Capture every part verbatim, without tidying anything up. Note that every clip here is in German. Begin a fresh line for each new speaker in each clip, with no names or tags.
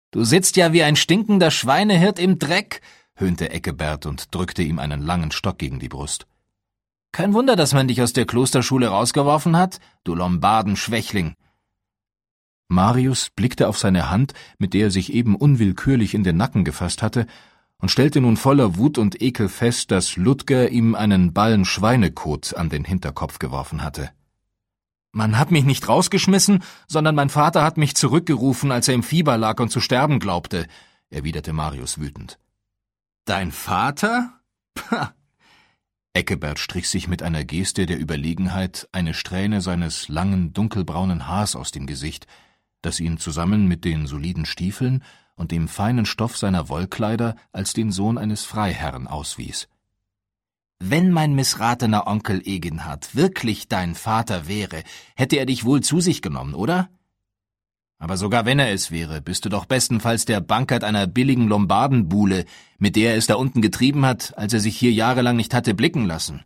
»Du sitzt ja wie ein stinkender Schweinehirt im Dreck«, höhnte Eckebert und drückte ihm einen langen Stock gegen die Brust. »Kein Wunder, dass man dich aus der Klosterschule rausgeworfen hat, du Lombardenschwächling.« Marius blickte auf seine Hand, mit der er sich eben unwillkürlich in den Nacken gefasst hatte, und stellte nun voller Wut und Ekel fest, dass Ludger ihm einen Ballen Schweinekot an den Hinterkopf geworfen hatte. »Man hat mich nicht rausgeschmissen, sondern mein Vater hat mich zurückgerufen, als er im Fieber lag und zu sterben glaubte«, erwiderte Marius wütend. »Dein Vater? Pah!« Eckebert strich sich mit einer Geste der Überlegenheit eine Strähne seines langen, dunkelbraunen Haars aus dem Gesicht, das ihn zusammen mit den soliden Stiefeln und dem feinen Stoff seiner Wollkleider als den Sohn eines Freiherrn auswies. »Wenn mein missratener Onkel Eginhard wirklich dein Vater wäre, hätte er dich wohl zu sich genommen, oder? Aber sogar wenn er es wäre, bist du doch bestenfalls der Bankert einer billigen Lombardenbuhle, mit der er es da unten getrieben hat, als er sich hier jahrelang nicht hatte blicken lassen.«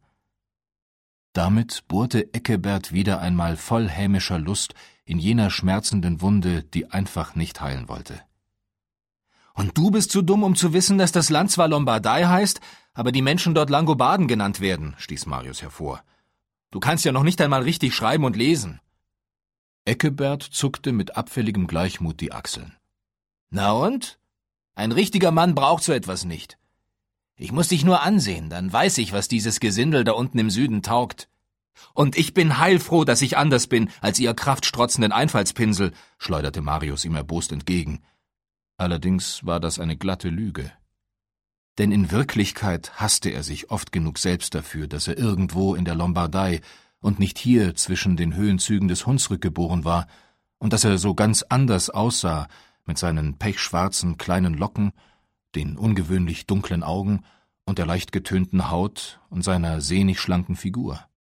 Damit bohrte Eckebert wieder einmal voll hämischer Lust in jener schmerzenden Wunde, die einfach nicht heilen wollte. »Und du bist zu dumm, um zu wissen, dass das Land zwar Lombardei heißt, aber die Menschen dort Langobarden genannt werden«, stieß Marius hervor. »Du kannst ja noch nicht einmal richtig schreiben und lesen.« Eckebert zuckte mit abfälligem Gleichmut die Achseln. »Na und? Ein richtiger Mann braucht so etwas nicht. Ich muss dich nur ansehen, dann weiß ich, was dieses Gesindel da unten im Süden taugt. Und ich bin heilfroh, dass ich anders bin als ihr kraftstrotzenden Einfallspinsel«, schleuderte Marius ihm erbost entgegen. Allerdings war das eine glatte Lüge. Denn in Wirklichkeit hasste er sich oft genug selbst dafür, dass er irgendwo in der Lombardei und nicht hier zwischen den Höhenzügen des Hunsrück geboren war und dass er so ganz anders aussah mit seinen pechschwarzen kleinen Locken, den ungewöhnlich dunklen Augen und der leicht getönten Haut und seiner sehnig schlanken Figur.